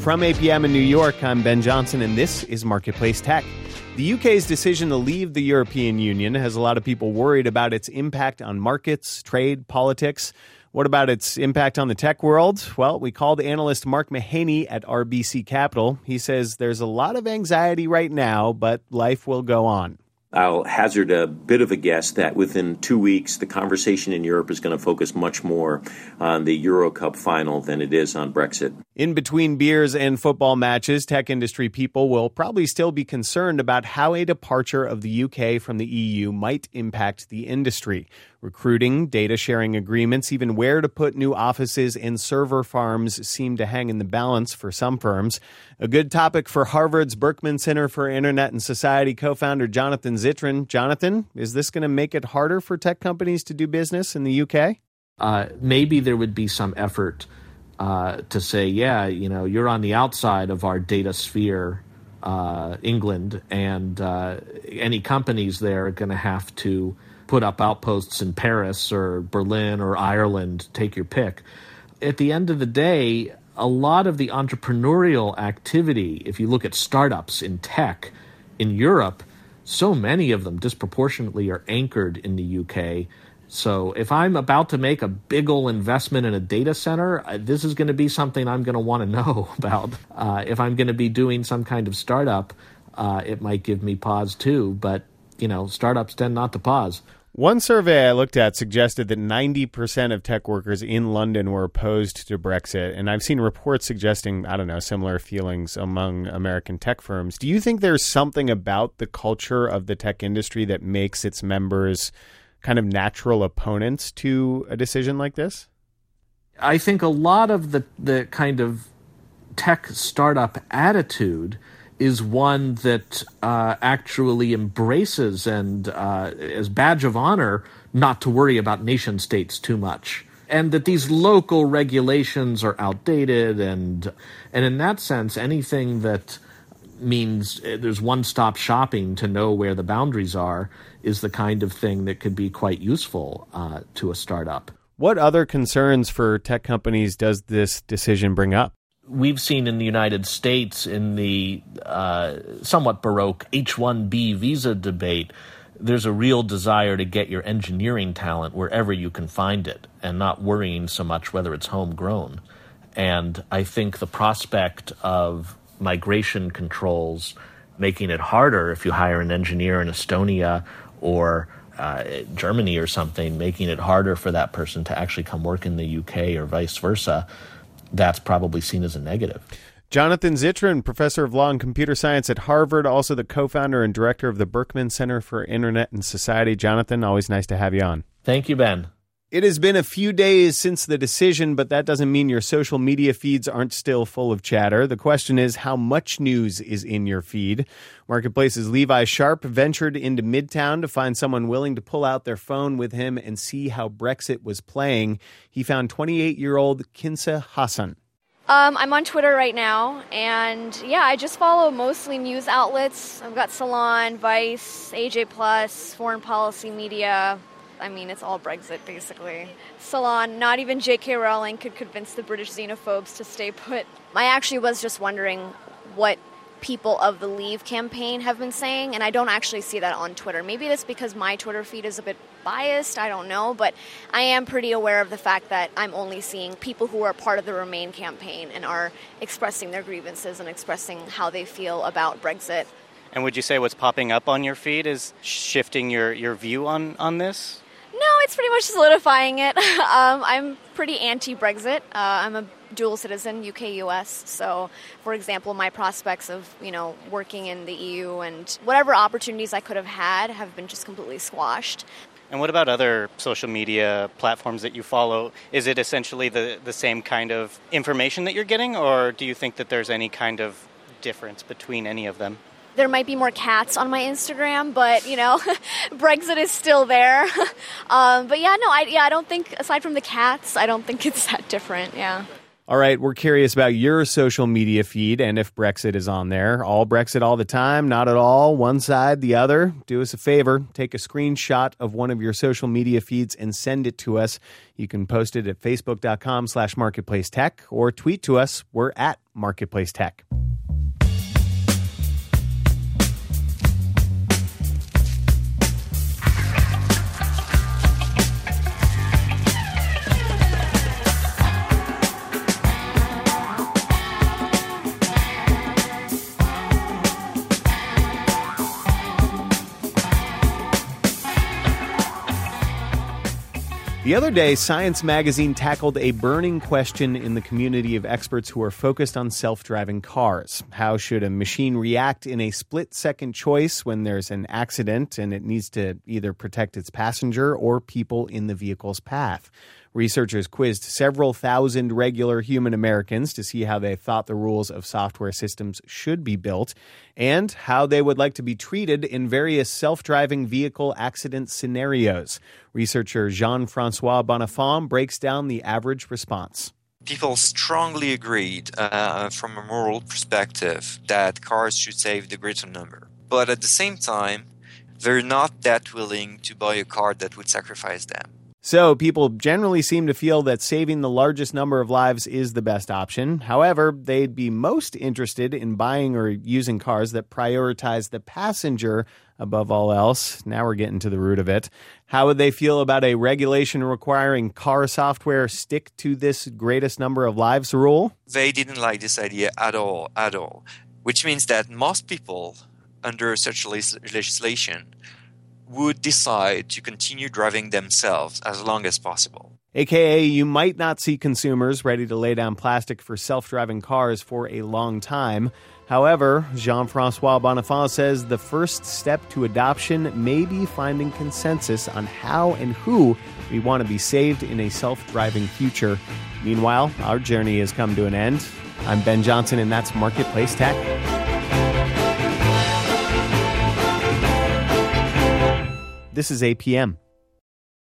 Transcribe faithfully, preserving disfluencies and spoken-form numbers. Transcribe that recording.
From A P M in New York, I'm Ben Johnson, and this is Marketplace Tech. The U K's decision to leave the European Union has a lot of people worried about its impact on markets, trade, politics. What about its impact on the tech world? Well, we called analyst Mark Mahaney at R B C Capital. He says there's a lot of anxiety right now, but life will go on. I'll hazard a bit of a guess that within two weeks, the conversation in Europe is going to focus much more on the Euro Cup final than it is on Brexit. In between beers and football matches, tech industry people will probably still be concerned about how a departure of the U K from the E U might impact the industry. Recruiting, data sharing agreements, even where to put new offices and server farms seem to hang in the balance for some firms. A good topic for Harvard's Berkman Center for Internet and Society co-founder Jonathan Zittrain. Jonathan, is this going to make it harder for tech companies to do business in the U K? Uh, maybe there would be some effort uh, to say, yeah, you know, you're on the outside of our data sphere, uh, England, and uh, any companies there are going to have to put up outposts in Paris or Berlin or Ireland, take your pick. At the end of the day, a lot of the entrepreneurial activity, if you look at startups in tech in Europe, so many of them disproportionately are anchored in the U K. So if I'm about to make a big ol' investment in a data center, this is going to be something I'm going to want to know about. Uh, if I'm going to be doing some kind of startup, uh, it might give me pause too. But, you know, startups tend not to pause. One survey I looked at suggested that ninety percent of tech workers in London were opposed to Brexit, and I've seen reports suggesting, I don't know, similar feelings among American tech firms. Do you think there's something about the culture of the tech industry that makes its members kind of natural opponents to a decision like this? I think a lot of the, the kind of tech startup attitude is one that uh, actually embraces and uh, as badge of honor not to worry about nation states too much, and that these local regulations are outdated, and and in that sense, anything that means there's one-stop shopping to know where the boundaries are is the kind of thing that could be quite useful uh, to a startup. What other concerns for tech companies does this decision bring up? We've seen in the United States in the uh, somewhat baroque H one B visa debate, there's a real desire to get your engineering talent wherever you can find it and not worrying so much whether it's homegrown. And I think the prospect of migration controls making it harder if you hire an engineer in Estonia or uh, Germany or something, making it harder for that person to actually come work in the U K or vice versa, that's probably seen as a negative. Jonathan Zittrain, professor of law and computer science at Harvard, also the co-founder and director of the Berkman Center for Internet and Society. Jonathan, always nice to have you on. Thank you, Ben. It has been a few days since the decision, but that doesn't mean your social media feeds aren't still full of chatter. The question is, how much news is in your feed? Marketplace's Levi Sharp ventured into Midtown to find someone willing to pull out their phone with him and see how Brexit was playing. He found twenty-eight-year-old Kinsa Hassan. Um, I'm on Twitter right now, and yeah, I just follow mostly news outlets. I've got Salon, Vice, A J Plus, Foreign Policy Media. I mean, it's all Brexit, basically. Salon, not even J K Rowling could convince the British xenophobes to stay put. I actually was just wondering what people of the Leave campaign have been saying, and I don't actually see that on Twitter. Maybe that's because my Twitter feed is a bit biased, I don't know, but I am pretty aware of the fact that I'm only seeing people who are part of the Remain campaign and are expressing their grievances and expressing how they feel about Brexit. And would you say what's popping up on your feed is shifting your, your view on, on this? No, it's pretty much solidifying it. um, I'm pretty anti-Brexit. Uh, I'm a dual citizen, U K U S. So, for example, my prospects of, you know, working in the E U and whatever opportunities I could have had have been just completely squashed. And what about other social media platforms that you follow? Is it essentially the, the same kind of information that you're getting, or do you think that there's any kind of difference between any of them? There might be more cats on my Instagram, but, you know, Brexit is still there. um, but, yeah, no, I, yeah, I don't think, aside from the cats, I don't think it's that different, yeah. All right, we're curious about your social media feed and if Brexit is on there. All Brexit all the time, not at all, one side, the other. Do us a favor, take a screenshot of one of your social media feeds and send it to us. You can post it at facebook.com slash marketplace tech or tweet to us. We're at Marketplace Tech. The other day, Science Magazine tackled a burning question in the community of experts who are focused on self-driving cars. How should a machine react in a split-second choice when there's an accident and it needs to either protect its passenger or people in the vehicle's path? Researchers quizzed several thousand regular human Americans to see how they thought the rules of software systems should be built and how they would like to be treated in various self-driving vehicle accident scenarios. Researcher Jean-Francois Bonnefond breaks down the average response. People strongly agreed uh, from a moral perspective that cars should save the greater number. But at the same time, they're not that willing to buy a car that would sacrifice them. So people generally seem to feel that saving the largest number of lives is the best option. However, they'd be most interested in buying or using cars that prioritize the passenger above all else. Now we're getting to the root of it. How would they feel about a regulation requiring car software stick to this greatest number of lives rule? They didn't like this idea at all, at all. Which means that most people under such legislation would decide to continue driving themselves as long as possible. A K A you might not see consumers ready to lay down plastic for self-driving cars for a long time. However, Jean-Francois Bonnefond says the first step to adoption may be finding consensus on how and who we want to be saved in a self-driving future. Meanwhile, our journey has come to an end. I'm Ben Johnson, and that's Marketplace Tech. This is A P M.